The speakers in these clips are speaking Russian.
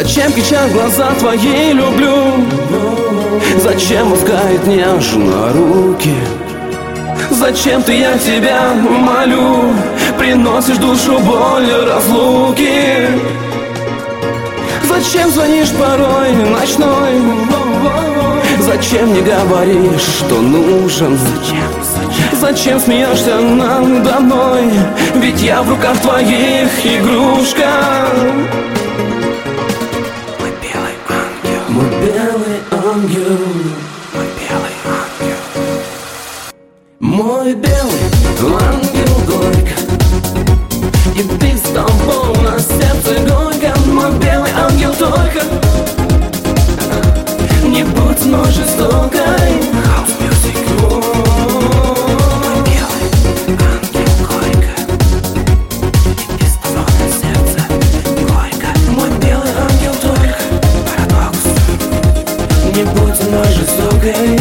Зачем кричат глаза твои «люблю»? Зачем ласкает нежно руки? Зачем ты, я тебя молю, приносишь душу боль разлуки? Зачем звонишь порой ночной? Зачем не говоришь, что нужен? Зачем смеешься надо мной? Ведь я в руках твоих игрушка. Мой белый ангел, мой белый ангел, мой белый ангел, мой белый ангел горько, и ты с тобой на сердце горько. Мой белый ангел только не будь мной жестокой. House music. Мой белый ангел горько, и ты с тобой на сердце горько. Мой белый ангел только Парадокс. не будь мной жестокой.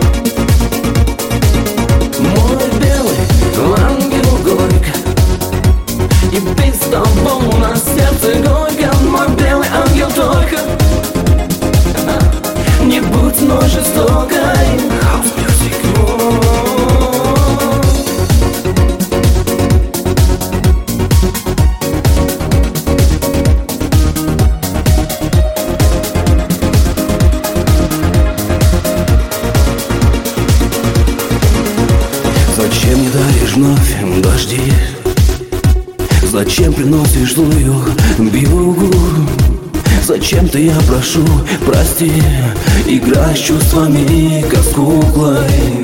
Мой белый ангел горько, и ты с тобой на сердце горько. Мой белый ангел только не будь мной жестокой. House music. Зачем не даришь вновь дожди? Зачем приносишь злую бивугу? Зачем ты, я прошу, прости, играй с чувствами, как с куклой?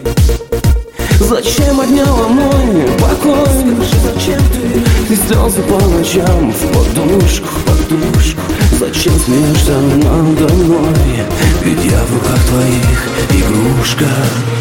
Зачем отняла мой покой? Зачем ты слезы по ночам в подушку? Зачем смеешься надо мной? Ведь я в руках твоих игрушка.